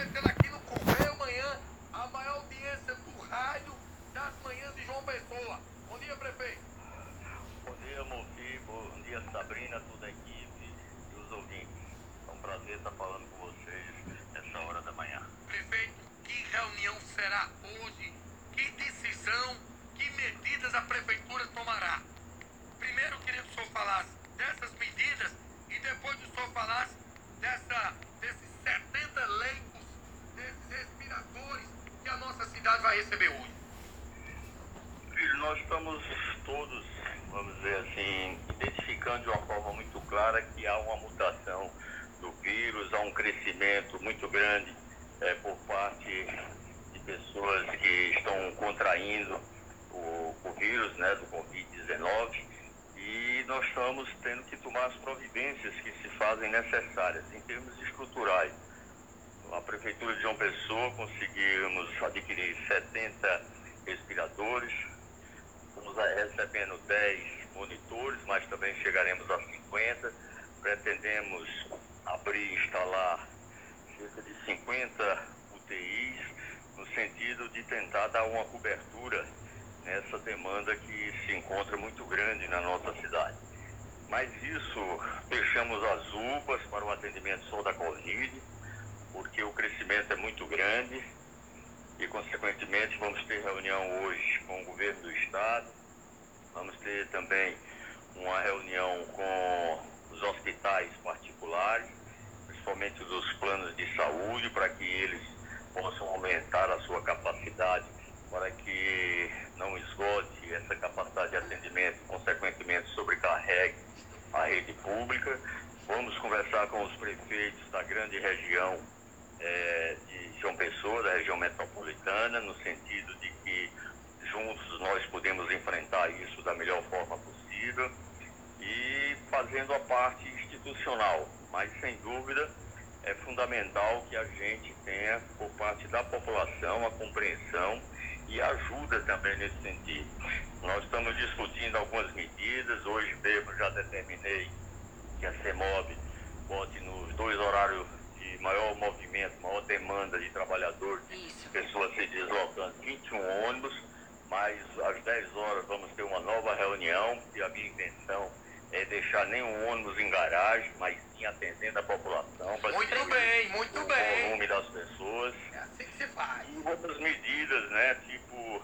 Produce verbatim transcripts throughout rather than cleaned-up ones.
tendo aqui no Correio amanhã a maior audiência do rádio das manhãs de João Pessoa. Bom dia, prefeito. Bom dia, Mofi. Bom dia, Sabrina, toda a equipe e os ouvintes. É um prazer estar falando com vocês nessa hora da manhã. Prefeito, que reunião será hoje? Que decisão, que medidas a prefeitura tomará? Primeiro, eu queria que o senhor falasse dessas medidas e depois que o senhor falasse dessa, desses setenta leitos, desses respiradores que a nossa cidade vai receber hoje. Filho, nós estamos todos, vamos dizer assim, identificando de uma forma muito clara que há uma mutação do vírus, há um crescimento muito grande é, por parte de pessoas que estão contraindo o, o vírus, né, do covid dezenove. E nós estamos tendo que tomar as providências que se fazem necessárias em termos estruturais. A Prefeitura de João Pessoa conseguimos adquirir setenta respiradores, estamos recebendo dez monitores, mas também chegaremos a cinquenta. Pretendemos abrir e instalar cerca de cinquenta U T Is, no sentido de tentar dar uma cobertura nessa demanda que se encontra muito grande na nossa cidade. Mas isso, fechamos as U P As para o atendimento só da Covid, porque o crescimento é muito grande e, consequentemente, vamos ter reunião hoje com o governo do estado, vamos ter também uma reunião com os hospitais particulares, principalmente dos planos de saúde, para que eles possam aumentar a sua capacidade, para que não esgote essa capacidade de atendimento, consequentemente sobrecarregue a rede pública. Vamos conversar com os prefeitos da grande região é, de João Pessoa, da região metropolitana, no sentido de que juntos nós podemos enfrentar isso da melhor forma possível e fazendo a parte institucional, mas sem dúvida é fundamental que a gente tenha por parte da população a compreensão e ajuda também nesse sentido. Nós estamos discutindo algumas medidas, hoje mesmo já determinei que a CEMOB bote nos dois horários de maior movimento, maior demanda de trabalhadores, de pessoas se deslocando, vinte e um ônibus, mas às dez horas vamos ter uma nova reunião e a minha intenção é deixar nenhum ônibus em garagem, mas sim atendendo a população. Muito bem, muito o bem. O volume das pessoas. É assim que se faz. E outras medidas, né, tipo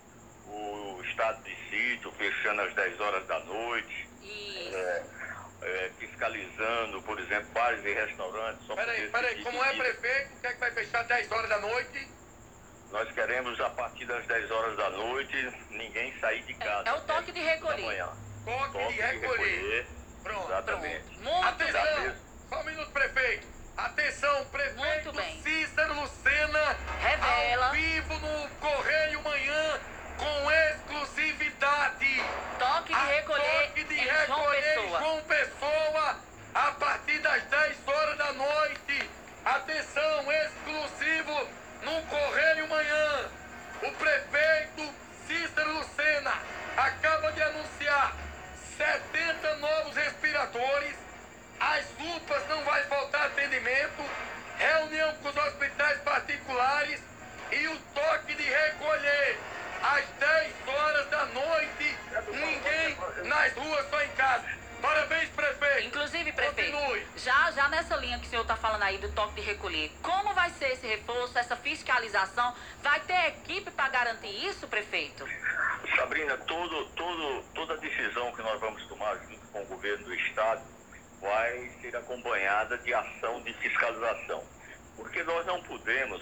o estado de sítio, fechando às dez horas da noite. Isso. É, é, fiscalizando, por exemplo, bares e restaurantes. Só Peraí, poder peraí, seguir como é medidas. prefeito, o que é que vai fechar às dez horas da noite? Nós queremos, a partir das dez horas da noite, ninguém sair de casa. É o toque de até recolher. da manhã. Toque, Toque de recolher. Pronto, Exatamente. Pronto. Muito Atenção, bem. só um minuto, prefeito. Atenção, prefeito Muito bem. Cícero Lucena, Revela. ao vivo no Correio Manhã, com exclusividade. Toque de A recolher toque de em João recolher em Pessoa. João Pessoa, a partir das dez horas da noite. Atenção, exclusivo no Correio Manhã. O prefeito Cícero Lucena acaba de anunciar setenta novos respiradores. As U P As não vai faltar atendimento. Reunião com os hospitais particulares e o toque de recolher às dez horas da noite. Ninguém nas ruas, só em casa. Parabéns, prefeito. Inclusive, prefeito, Continue. já, já nessa linha que o senhor está falando aí do toque de recolher, como vai ser esse reforço, essa fiscalização? Vai ter equipe para garantir isso, prefeito? Sabrina, todo, todo, toda decisão que nós vamos tomar junto com o governo do estado vai ser acompanhada de ação de fiscalização. Porque nós não podemos,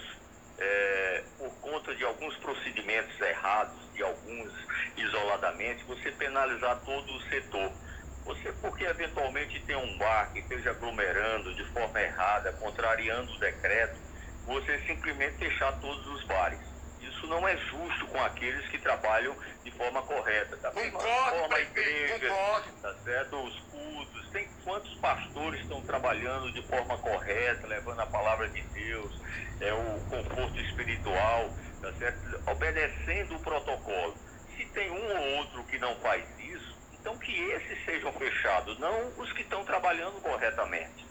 é, por conta de alguns procedimentos errados, de alguns isoladamente, você penalizar todo o setor. Você, porque eventualmente tem um bar que esteja aglomerando de forma errada, contrariando o decreto, você simplesmente fechar todos os bares. Isso não é justo com aqueles que trabalham de forma correta. Da mesma Concordo, forma, a prefeito, igreja, concordo. tá certo? Os cultos, tem quantos pastores estão trabalhando de forma correta, levando a palavra de Deus, é, o conforto espiritual, tá certo? Obedecendo o protocolo. Se tem um ou outro que não faz isso, então que esses sejam fechados, não os que estão trabalhando corretamente.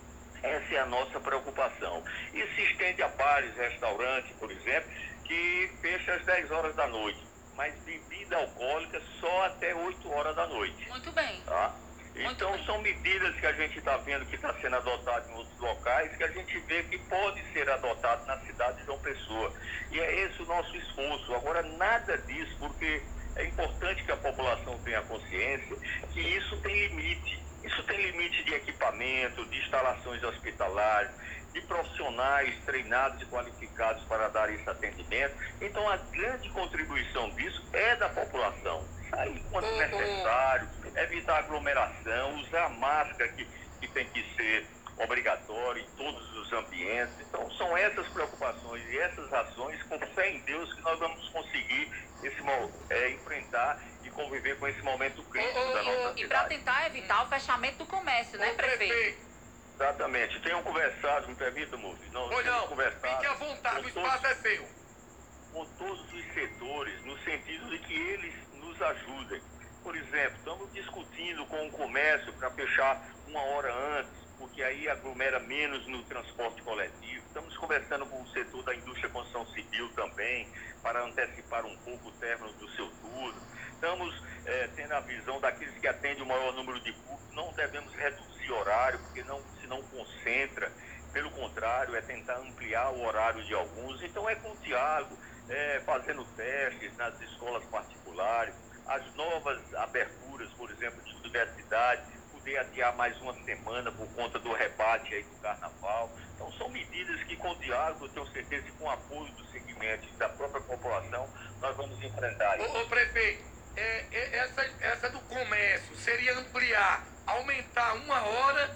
Essa é a nossa preocupação. Isso se estende a bares, restaurantes, por exemplo, que fecha às dez horas da noite, mas bebida alcoólica só até oito horas da noite. Muito bem. Tá? Muito Então bem. são medidas que a gente está vendo que está sendo adotada em outros locais, que a gente vê que pode ser adotado na cidade de João Pessoa. E é esse o nosso esforço. Agora, nada disso, porque é importante que a população tenha consciência que isso tem limite. Isso tem limite de equipamento, de instalações hospitalares, de profissionais treinados e qualificados para dar esse atendimento. Então, a grande contribuição disso é da população. Sair quando necessário, evitar aglomeração, usar máscara que, que tem que ser obrigatória em todos os ambientes. Então, são essas preocupações e essas ações, com fé em Deus, que nós vamos conseguir esse, é, enfrentar e conviver com esse momento crítico Ô, ô, da nossa ô, cidade. E para tentar evitar o fechamento do comércio, né, Ô, prefeito? Exatamente. Tenham conversado, me permita, Mufi. Não, Pois tenham não, conversado fique à vontade, o com espaço todos, é seu. com todos os setores, no sentido de que eles nos ajudem. Por exemplo, estamos discutindo com o comércio para fechar uma hora antes, porque aí aglomera menos no transporte coletivo. Estamos conversando com o setor da indústria e construção civil também, para antecipar um pouco o término do seu turno. Estamos é, tendo a visão daqueles que atendem o maior número de públicos. Não devemos reduzir horário, porque não, se não concentra. Pelo contrário, é tentar ampliar o horário de alguns. Então é com o Tiago, é, fazendo testes nas escolas particulares, as novas aberturas, por exemplo, de universidade, poder adiar mais uma semana por conta do rebate aí do carnaval. Então são medidas que, com o Tiago, eu tenho certeza que com o apoio do segmento e da própria população, nós vamos enfrentar isso. Ô, ô prefeito, é, é, essa, essa do comércio seria ampliar, aumentar uma hora,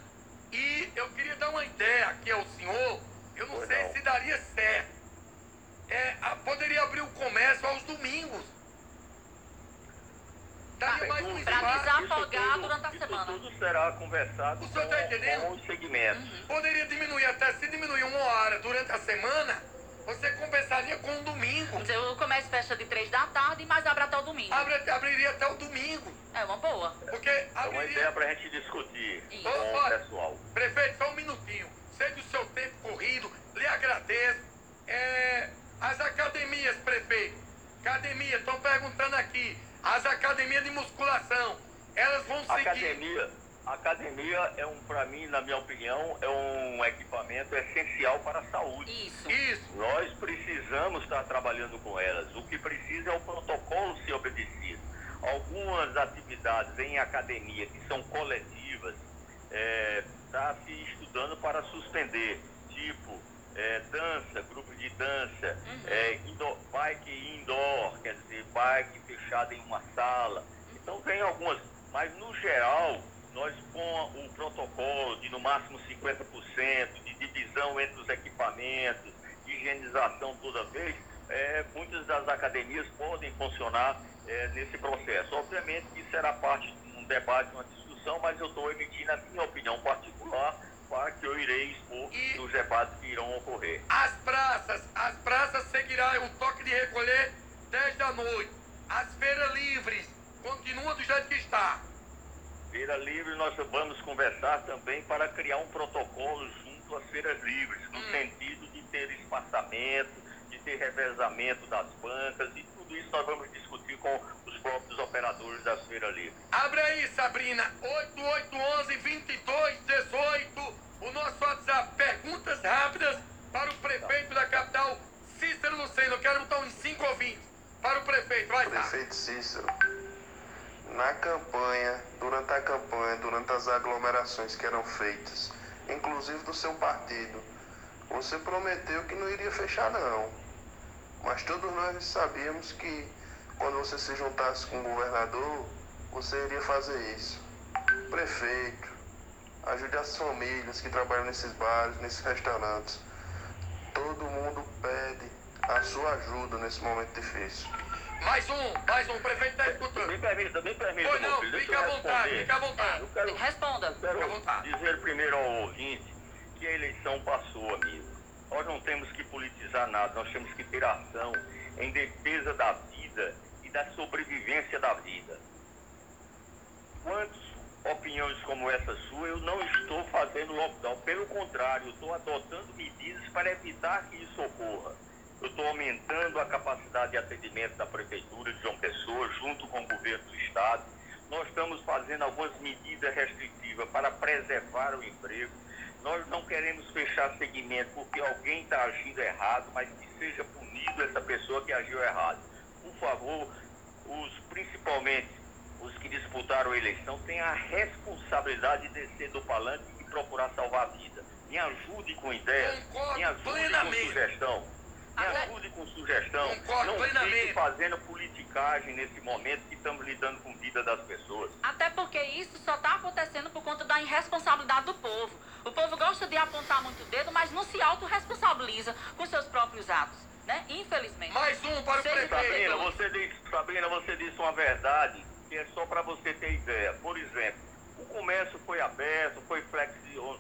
e eu queria dar uma ideia aqui ao senhor, eu não Pois sei não. se daria certo. É, a- poderia abrir o comércio aos domingos. Daria mais um Pra espaço. desafogar tudo- durante a isso semana. tudo será conversado O senhor tá com, entendendo? com os segmentos. Poderia diminuir até, se diminuir uma hora durante a semana, você compensaria com o domingo. O comércio fecha de três da tarde, mas abre até o domingo. Abre, abriria até o domingo. É uma boa. Porque É uma abriria... ideia para a gente discutir Isso. com o Olha, pessoal. prefeito, só um minutinho. Sei do seu tempo corrido, lhe agradeço. É, as academias, prefeito, academia, estão perguntando aqui, as academias de musculação, elas vão seguir... Academia, academia é um, para mim, na minha opinião, é um equipamento essencial para a saúde. Isso. Isso. Nós precisamos estar trabalhando com elas. O que precisa é o protocolo ser obedecido. Algumas atividades em academia que são coletivas, está se estudando para suspender, tipo é, dança, grupo de dança, Uhum. é, indoor, bike indoor, quer dizer, bike fechada em uma sala. Então tem algumas, mas no geral, nós com o protocolo de no máximo cinquenta por cento, de divisão entre os equipamentos, de higienização toda vez, é, muitas das academias podem funcionar é, nesse processo. Obviamente que será parte de um debate, uma discussão, mas eu estou emitindo a minha opinião particular para que eu irei expor E- nos debates que irão ocorrer. As praças, as praças seguirão o toque de recolher dez da noite. As feiras livres continuam do jeito que está. Feira Livre, nós vamos conversar também para criar um protocolo junto às feiras livres, no Hum. sentido de ter espaçamento, de ter revezamento das bancas, e tudo isso nós vamos discutir com os próprios operadores das feiras livres. Abre aí, Sabrina, oito oito um um, vinte e dois dezoito, o nosso WhatsApp, perguntas rápidas para o prefeito da capital, Cícero Lucena. Eu quero botar uns cinco ouvintes para o prefeito, vai lá. Prefeito Cícero, na campanha, durante a campanha, durante as aglomerações que eram feitas, inclusive do seu partido, você prometeu que não iria fechar não, mas todos nós sabíamos que quando você se juntasse com o governador, você iria fazer isso. Prefeito, ajude as famílias que trabalham nesses bares, nesses restaurantes. Todo mundo pede a sua ajuda nesse momento difícil. Mais um, mais um, o prefeito está Me escutando. permita, me permita, Pois não, meu filho, deixa fica eu à vontade, responder. fica à vontade. Eu quero, Responda. eu quero Fica à vontade. dizer primeiro ao ouvinte que a eleição passou, amigo. Nós não temos que politizar nada, nós temos que ter ação em defesa da vida e da sobrevivência da vida. Quantos opiniões como essa sua, eu não estou fazendo lockdown. Pelo contrário, eu estou adotando medidas para evitar que isso ocorra. Eu estou aumentando a capacidade de atendimento da Prefeitura de João Pessoa, junto com o governo do Estado. Nós estamos fazendo algumas medidas restritivas para preservar o emprego. Nós não queremos fechar segmento porque alguém está agindo errado, mas que seja punido essa pessoa que agiu errado. Por favor, os, principalmente os que disputaram a eleição, têm a responsabilidade de descer do palanque e procurar salvar a vida. Me ajude com ideia, me ajude com sugestão. Me ajude com sugestão. Concordo não plenamente. fique fazendo politicagem nesse momento que estamos lidando com a vida das pessoas. Até porque isso só está acontecendo por conta da irresponsabilidade do povo. O povo gosta de apontar muito o dedo, mas não se autorresponsabiliza com seus próprios atos, né? Infelizmente. Mais um para o Seja prefeito. Sabrina, você disse, Sabrina, você disse uma verdade que é só para você ter ideia. Por exemplo, o comércio foi aberto, foi flexionado.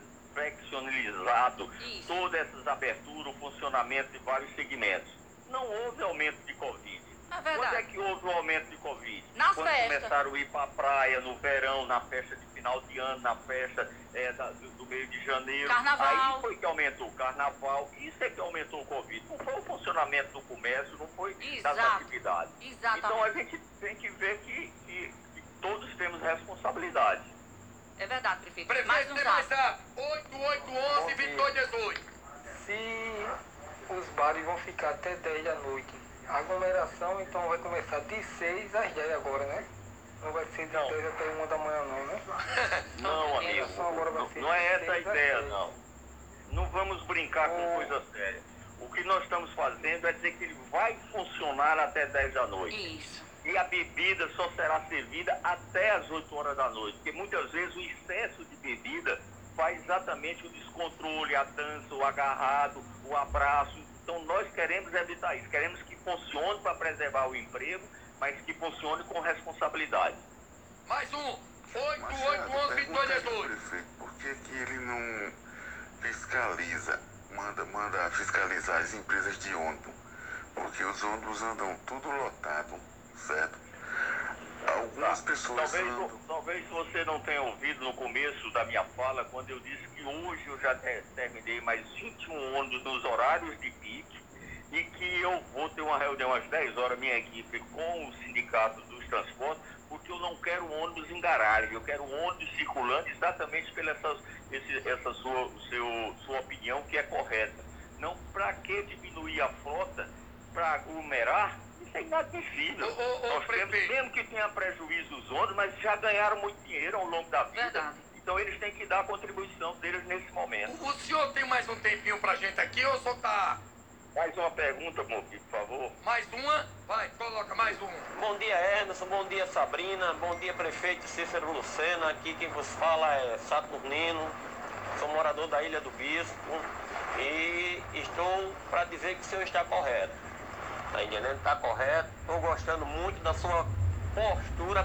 flexibilizado Isso. todas essas aberturas, o funcionamento de vários segmentos. Não houve aumento de Covid. É verdade. Quando é que houve o aumento de Covid? Nas Quando festas. começaram a ir para a praia, no verão, na festa de final de ano, na festa é, da, do, do mês de janeiro. Carnaval. Aí foi que aumentou o carnaval. Isso é que aumentou o Covid. Não foi o funcionamento do comércio, não foi Exato. das atividades. Exatamente. Então a gente tem que ver que, que, que todos temos responsabilidade. É verdade, prefeito. Prefeito, Mais um tem mais zap. zap. oito oito um um, Vitor dezoito. Se os bares vão ficar até dez da noite, a aglomeração então vai começar de seis às dez agora, né? Não vai ser de Não. dez até uma da manhã não, né? Não, amigo, Só agora vai não, ser não é essa a seis às ideia, dez. não. Não vamos brincar com É. coisa séria. O que nós estamos fazendo é dizer que ele vai funcionar até dez da noite. Isso. E a bebida só será servida até as oito horas da noite. Porque muitas vezes o excesso de bebida faz exatamente o descontrole, a dança, o agarrado, o abraço. Então nós queremos evitar isso. Queremos que funcione para preservar o emprego, mas que funcione com responsabilidade. Mais um. oito Machado, oito um um, Vitor pergunta aí pro dezoito. prefeito, por que que ele não fiscaliza, manda, manda fiscalizar as empresas de ônibus? Porque os ônibus andam tudo lotado, certo? Algumas pessoas Talvez, andam... talvez você não tenha ouvido no começo da minha fala, quando eu disse que hoje eu já te- terminei mais vinte e um ônibus nos horários de pique e que eu vou ter uma reunião às dez horas, minha equipe, com o sindicato dos transportes, porque eu não quero ônibus em garagem, eu quero ônibus circulante exatamente pela essa, esse, essa sua, seu, sua opinião que é correta. Não, para que diminuir a frota para aglomerar? Isso é inadmissível. Ô, ô, ô, Nós temos, prefeito. mesmo que tenha prejuízo os ônibus, mas já ganharam muito dinheiro ao longo da vida. Verdade. Então eles têm que dar a contribuição deles nesse momento. O, o senhor tem mais um tempinho pra gente aqui ou só tá... Mais uma pergunta, Mofi, por favor. Mais uma? Vai, coloca mais um. Bom dia, Ernest. Bom dia, Sabrina. Bom dia, prefeito Cícero Lucena. Aqui quem vos fala é Saturnino. Sou morador da Ilha do Bispo e estou para dizer que o senhor está correto. Está entendendo? Está correto. Estou gostando muito da sua postura,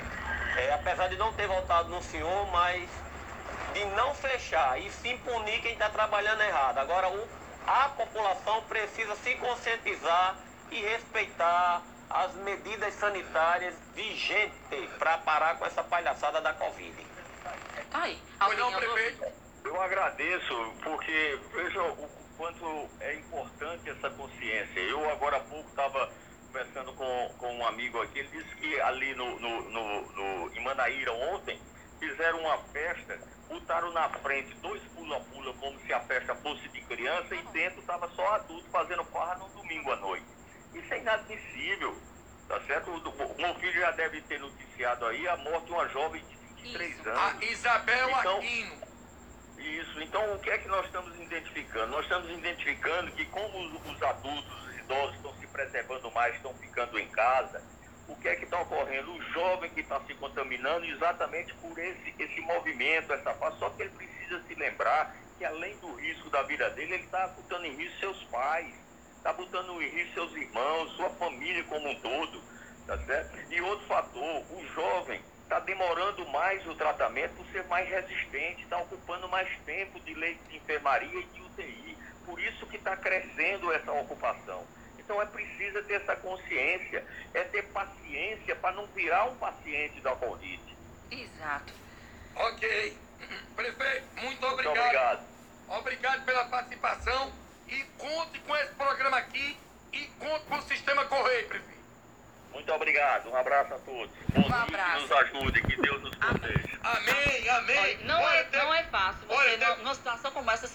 é, apesar de não ter votado no senhor, mas de não fechar e sim punir quem está trabalhando errado. Agora, o, a população precisa se conscientizar e respeitar as medidas sanitárias vigentes para parar com essa palhaçada da Covid. Tá aí. Pois Opinião não, do prefeito? Eu agradeço, porque veja o quanto é importante essa consciência. Eu agora há pouco estava conversando com, com um amigo aqui, ele disse que ali no, no, no, no, em Manaíra ontem fizeram uma festa, botaram na frente dois pula-pula como se a festa fosse de criança e dentro estava só adulto fazendo farra no domingo à noite. Isso é inadmissível, tá certo? O, o meu filho já deve ter noticiado aí a morte de uma jovem de vinte e três Isso. anos. A Isabel Então- Aquino. Isso, então o que é que nós estamos identificando? Nós estamos identificando que como os, os adultos, os idosos estão se preservando mais, estão ficando em casa, o que é que está ocorrendo? O jovem que está se contaminando exatamente por esse, esse movimento, essa fase, só que ele precisa se lembrar que além do risco da vida dele, ele está botando em risco seus pais, está botando em risco seus irmãos, sua família como um todo, tá certo? E outro fator, o jovem está demorando mais o tratamento por ser mais resistente, está ocupando mais tempo de leite de enfermaria e de U T I. Por isso que está crescendo essa ocupação. Então é preciso ter essa consciência, é ter paciência para não virar um paciente da Covid. Exato. Ok. Prefeito, muito Muito obrigado. obrigado. Obrigado pela participação e conte com esse programa aqui e conte com o Sistema Correio, prefeito. Muito obrigado. Um abraço a todos. Bom dia, abraço. que nos ajude, que Deus nos proteja. Amém, amém. Olha, não, Olha, é, tem- não é fácil. Olha, Você, tem- numa situação como essa,